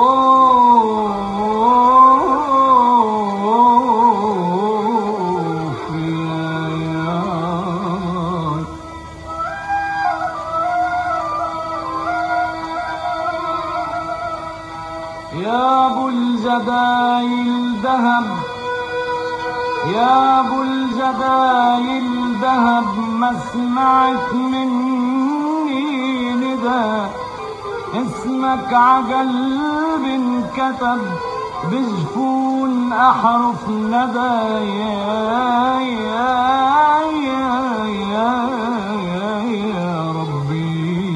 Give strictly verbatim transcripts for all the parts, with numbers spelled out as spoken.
يا ابو الجدايل ذهب، يا ابو الجدايل ذهب، ما سمعت مني ندى، اسمك عقلب انكتب بجفون احرف ندى. يا يا يا يا يا, يا ربي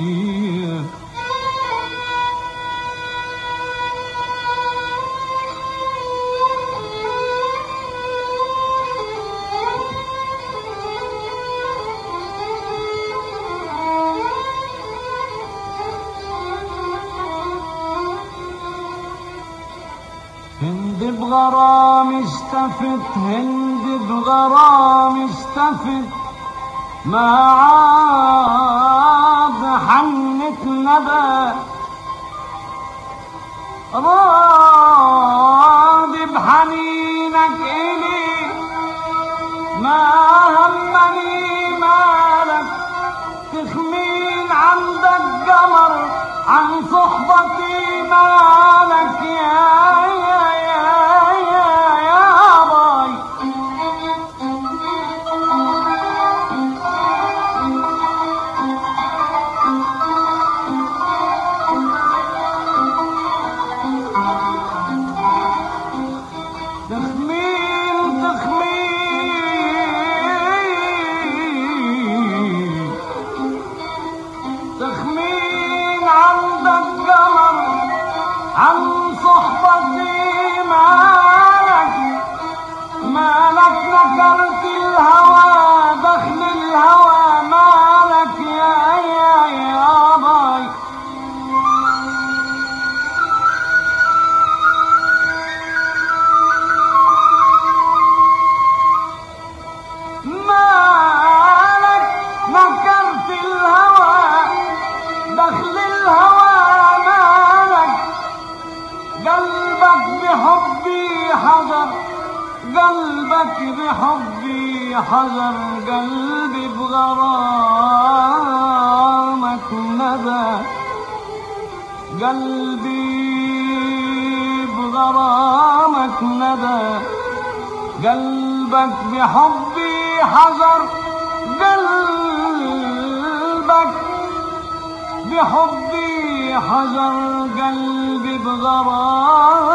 هند بغرام اشتفت، هند بغرام اشتفت، ما عاد حنت ندى، راضي بحنينك إلي، ما همني مالك تخمين عندك قمر، عن صحبتي مالك يا عن صحبتي مالك، مالك نكرت الهوى دخل الهوى مالك يا يا يا باي. مالك نكرت الهوى دخل الهوى، قلبك بحبي حجر، قلبك بحبي حجر، قلبي بغرامك ندى، قلبي بغرامك ندى، قلبك بحبي حجر، قلبك بحبي حجر، قلبي بغرامك